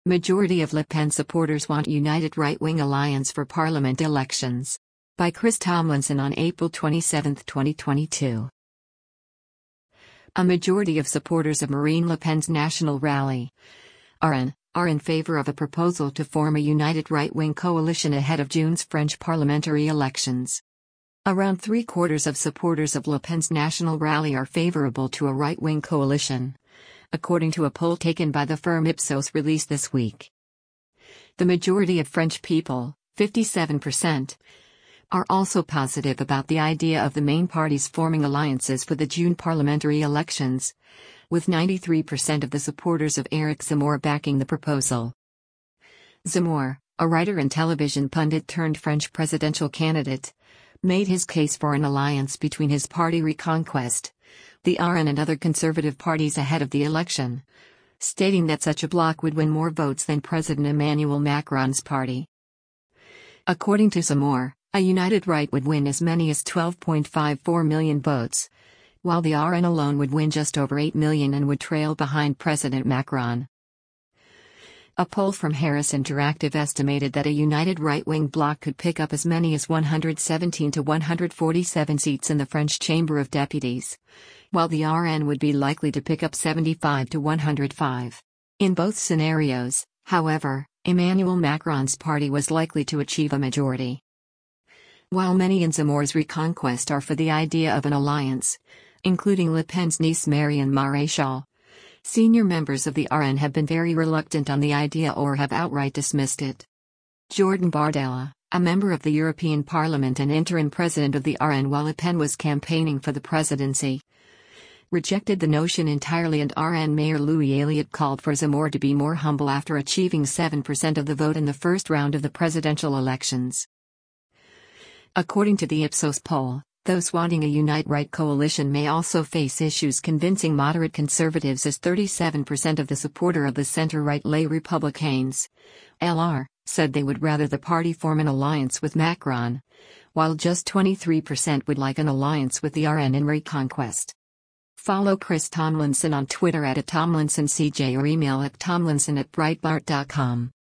Majority of Le Pen supporters want united right-wing alliance for parliament elections. By Chris Tomlinson on April 27, 2022. A majority of supporters of Marine Le Pen's national rally, RN, are in favor of a proposal to form a united right-wing coalition ahead of June's French parliamentary elections. Around three-quarters of supporters of Le Pen's national rally are favorable to a right-wing coalition, according to a poll taken by the firm Ipsos released this week. The majority of French people, 57%, are also positive about the idea of the main parties forming alliances for the June parliamentary elections, with 93% of the supporters of Eric Zemmour backing the proposal. Zemmour, a writer and television pundit turned French presidential candidate, made his case for an alliance between his party Reconquest, the RN and other conservative parties ahead of the election, stating that such a bloc would win more votes than President Emmanuel Macron's party. According to Zemmour, a united right would win as many as 12.54 million votes, while the RN alone would win just over 8 million and would trail behind President Macron. A poll from Harris Interactive estimated that a united right-wing bloc could pick up as many as 117 to 147 seats in the French Chamber of Deputies, while the RN would be likely to pick up 75 to 105. In both scenarios, however, Emmanuel Macron's party was likely to achieve a majority. While many in Zemmour's Reconquest are for the idea of an alliance, including Le Pen's niece Marion Maréchal, senior members of the RN have been very reluctant on the idea or have outright dismissed it. Jordan Bardella, a member of the European Parliament and interim president of the RN while Le Pen was campaigning for the presidency, rejected the notion entirely, and RN Mayor Louis Elliott called for Zemmour to be more humble after achieving 7% of the vote in the first round of the presidential elections. According to the Ipsos poll, those wanting a Unite Right coalition may also face issues convincing moderate conservatives, as 37% of the supporter of the center-right Les Républicains, LR, said they would rather the party form an alliance with Macron, while just 23% would like an alliance with the RN in Reconquest. Follow Chris Tomlinson on Twitter @TomlinsonCJ or email at tomlinson@breitbart.com.